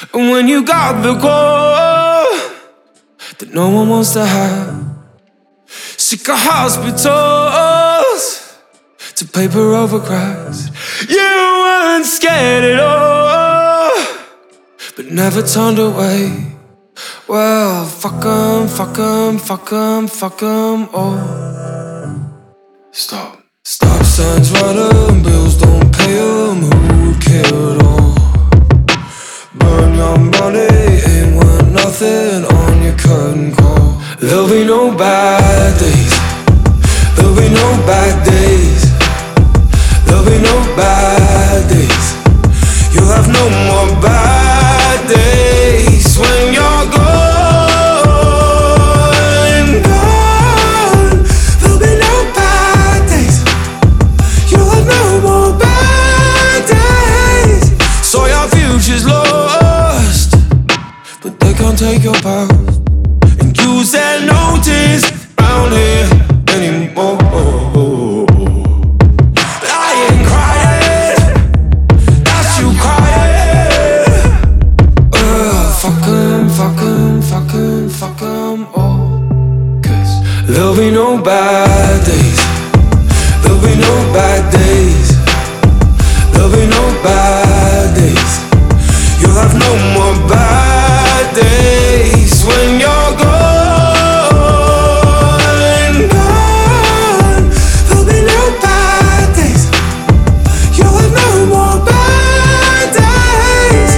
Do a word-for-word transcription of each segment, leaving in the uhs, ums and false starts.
And when you got the call that no one wants to have, sick of hospitals to paper over cracks, you weren't scared at all, but never turned away. Well, fuck 'em, fuck 'em, fuck 'em, fuck 'em all. Stop. Stop signs run 'em, bills don't pay 'em, who would care at all? Burn your money, ain't worth nothing on your curtain call. There'll be no bad days, there'll be no bad days, there'll be no bad days. You'll have no more bad days when you're gone, gone. There'll be no bad days, you'll have no more bad days. So your future's lost, but they can't take your past. And you said notice round here anymore. I ain't crying, that's you crying. uh, Fuck 'em, fuck 'em, fuck 'em, fuck 'em all. Cause there'll be no bad days, there'll be no bad days, there'll be no bad days. You'll have no more bad days when you're gone, gone. There'll be no bad days, you'll have no more bad days.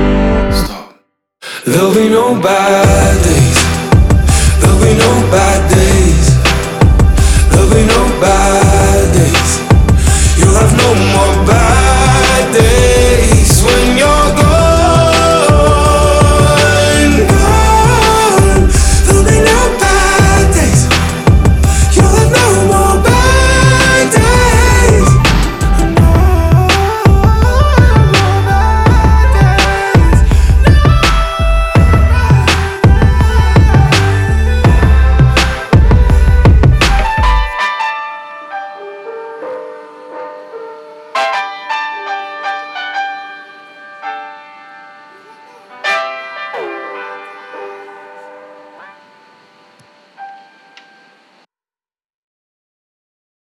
Stop. There'll be no bad days, there'll be no bad days.